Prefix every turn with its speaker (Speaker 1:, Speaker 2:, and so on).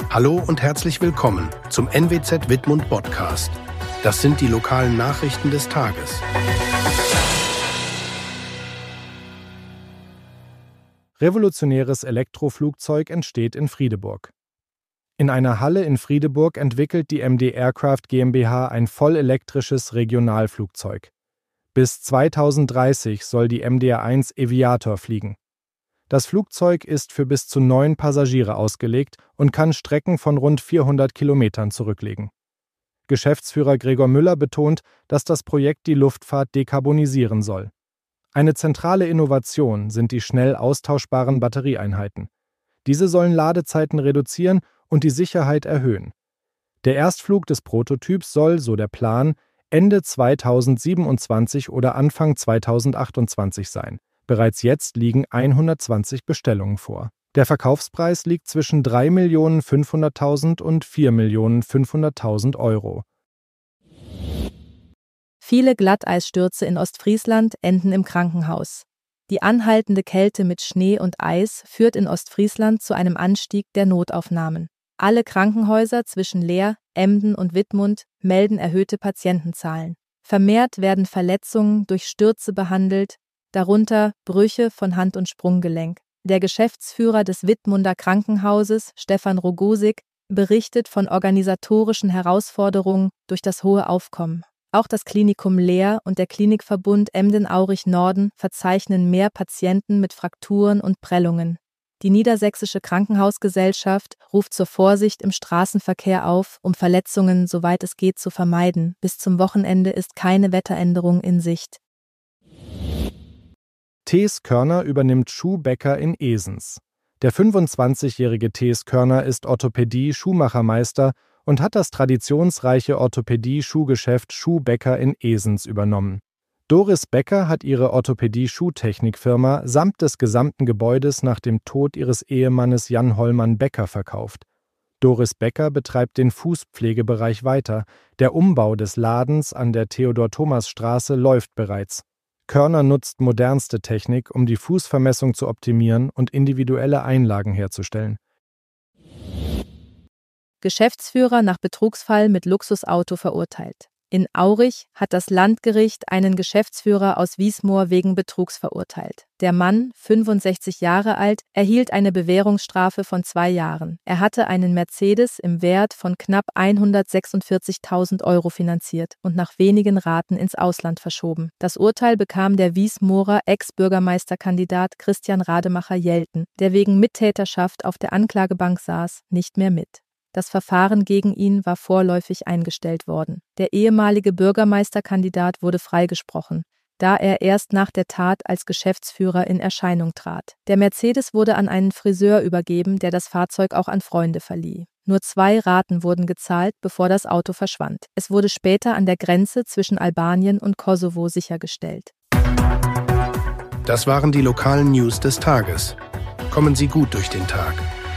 Speaker 1: Hallo und herzlich willkommen zum NWZ Wittmund Podcast. Das sind die lokalen Nachrichten des Tages.
Speaker 2: Revolutionäres Elektroflugzeug entsteht in Friedeburg. In einer Halle in Friedeburg entwickelt die MD Aircraft GmbH ein vollelektrisches Regionalflugzeug. Bis 2030 soll die MDR-1 Aviator fliegen. Das Flugzeug ist für bis zu 9 Passagiere ausgelegt und kann Strecken von rund 400 Kilometern zurücklegen. Geschäftsführer Gregor Müller betont, dass das Projekt die Luftfahrt dekarbonisieren soll. Eine zentrale Innovation sind die schnell austauschbaren Batterieeinheiten. Diese sollen Ladezeiten reduzieren und die Sicherheit erhöhen. Der Erstflug des Prototyps soll, so der Plan, Ende 2027 oder Anfang 2028 sein. Bereits jetzt liegen 120 Bestellungen vor. Der Verkaufspreis liegt zwischen 3.500.000 und 4.500.000 Euro.
Speaker 3: Viele Glatteisstürze in Ostfriesland enden im Krankenhaus. Die anhaltende Kälte mit Schnee und Eis führt in Ostfriesland zu einem Anstieg der Notaufnahmen. Alle Krankenhäuser zwischen Leer, Emden und Wittmund melden erhöhte Patientenzahlen. Vermehrt werden Verletzungen durch Stürze behandelt, darunter Brüche von Hand- und Sprunggelenk. Der Geschäftsführer des Wittmunder Krankenhauses, Stefan Rogosik, berichtet von organisatorischen Herausforderungen durch das hohe Aufkommen. Auch das Klinikum Leer und der Klinikverbund Emden-Aurich-Norden verzeichnen mehr Patienten mit Frakturen und Prellungen. Die Niedersächsische Krankenhausgesellschaft ruft zur Vorsicht im Straßenverkehr auf, um Verletzungen soweit es geht zu vermeiden. Bis zum Wochenende ist keine Wetteränderung in Sicht.
Speaker 2: Thees Körner übernimmt Schuhbäcker in Esens. Der 25-jährige Thees Körner ist Orthopädie-Schuhmachermeister und hat das traditionsreiche Orthopädie-Schuhgeschäft Schuhbäcker in Esens übernommen. Doris Becker hat ihre Orthopädie-Schuhtechnikfirma samt des gesamten Gebäudes nach dem Tod ihres Ehemannes Jan Hollmann Becker verkauft. Doris Becker betreibt den Fußpflegebereich weiter. Der Umbau des Ladens an der Theodor-Thomas-Straße läuft bereits. Körner nutzt modernste Technik, um die Fußvermessung zu optimieren und individuelle Einlagen herzustellen.
Speaker 3: Geschäftsführer nach Betrugsfall mit Luxusauto verurteilt. In Aurich hat das Landgericht einen Geschäftsführer aus Wiesmoor wegen Betrugs verurteilt. Der Mann, 65 Jahre alt, erhielt eine Bewährungsstrafe von 2 Jahren. Er hatte einen Mercedes im Wert von knapp 146.000 Euro finanziert und nach wenigen Raten ins Ausland verschoben. Das Urteil bekam der Wiesmoorer Ex-Bürgermeisterkandidat Christian Rademacher-Jelten, der wegen Mittäterschaft auf der Anklagebank saß, nicht mehr mit. Das Verfahren gegen ihn war vorläufig eingestellt worden. Der ehemalige Bürgermeisterkandidat wurde freigesprochen, da er erst nach der Tat als Geschäftsführer in Erscheinung trat. Der Mercedes wurde an einen Friseur übergeben, der das Fahrzeug auch an Freunde verlieh. Nur 2 Raten wurden gezahlt, bevor das Auto verschwand. Es wurde später an der Grenze zwischen Albanien und Kosovo sichergestellt.
Speaker 1: Das waren die lokalen News des Tages. Kommen Sie gut durch den Tag.